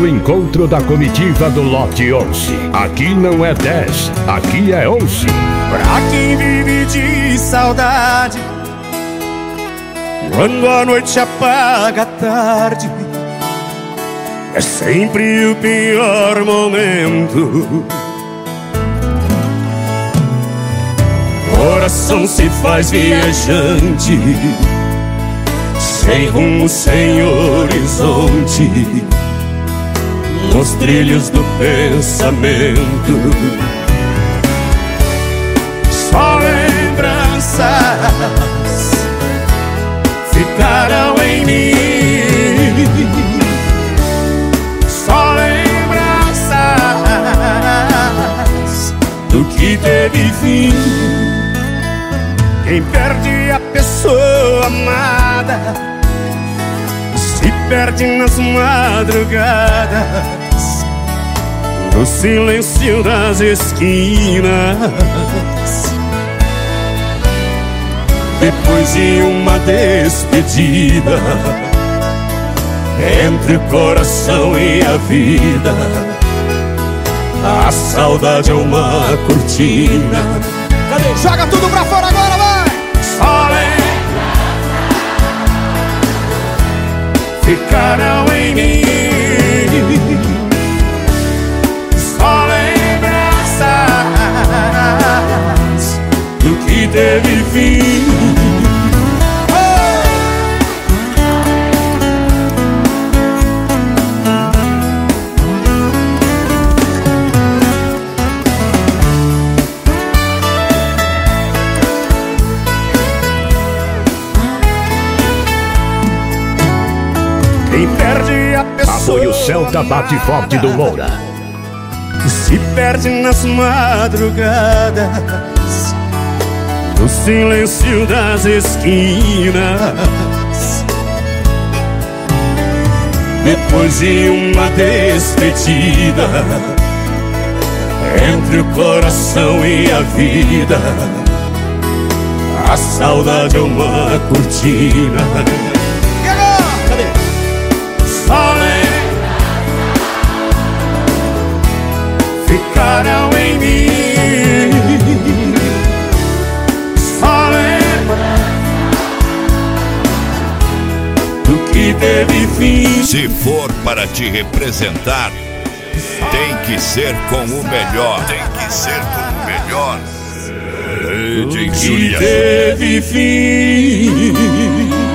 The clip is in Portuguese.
o encontro da comitiva do lote 11. Aqui não é 10, aqui é 11. Pra quem vive de saudade, quando a noite apaga a tarde, é sempre o pior momento. Coração se faz viajante, sem rumo, sem horizonte, nos trilhos do pensamento. Só lembranças ficarão em mim, só lembranças do que teve fim. Quem perde a pessoa amada se perde nas madrugadas, no silêncio das esquinas. Depois de uma despedida, entre o coração e a vida, a saudade é uma cortina. Cadê? Joga tudo pra fora agora, vai! Só ficarão em mim, só lembranças do que teve fim. Quem perde a pessoa Apoio Celta bate forte do Moura. se perde nas madrugadas, no silêncio das esquinas. Depois de uma despedida, entre o coração e a vida, a saudade é uma cortina. Só ficarão em mim, só do que teve fim. Se for para te representar, tem que ser com o melhor. Tem que ser com o melhor. Do que teve fim.